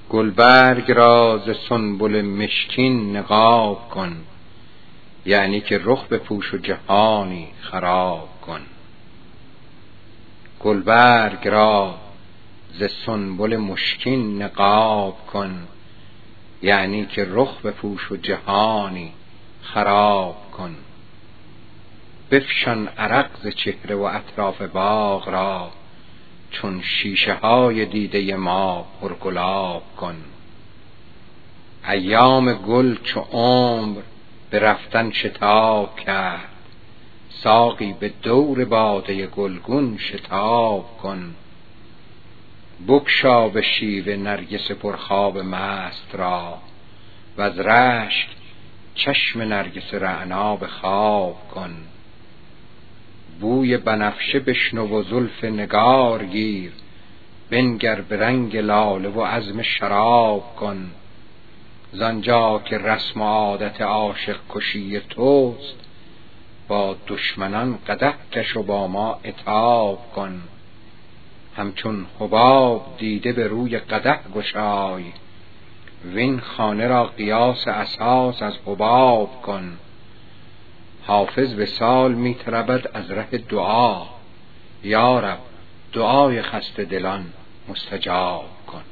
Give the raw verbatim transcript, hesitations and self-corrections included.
گلبرگ را ز سنبل مشکین نقاب کن، یعنی که رخ بپوش و جهانی خراب کن. گلبرگ را ز سنبل مشکین نقاب کن، یعنی که رخ بپوش و جهانی خراب کن. بفشان عرق ز چهره و اطراف باغ را، چون شیشه های دیده ما پرگلاب کن. ایام گل چو عمر به رفتن شتاب کرد، ساقی به دور باده گلگون شتاب کن. بگشا به شیوه نرگس پرخواب مست را، وز رشک چشم نرگس رعنا به خواب کن. بوی بنفشه بشنو و زلف نگار گیر، بنگر به رنگ لاله و عزم شراب کن. زانجا که رسم و عادت عاشق کشی توست، با دشمنان قدح کش و با ما عتاب کن. همچون حباب دیده به روی قدح گشای، وین خانه را قیاس اساس از حباب کن. حافظ وصال می طلبد از ره دعا، یا رب دعای خسته دلان مستجاب کن.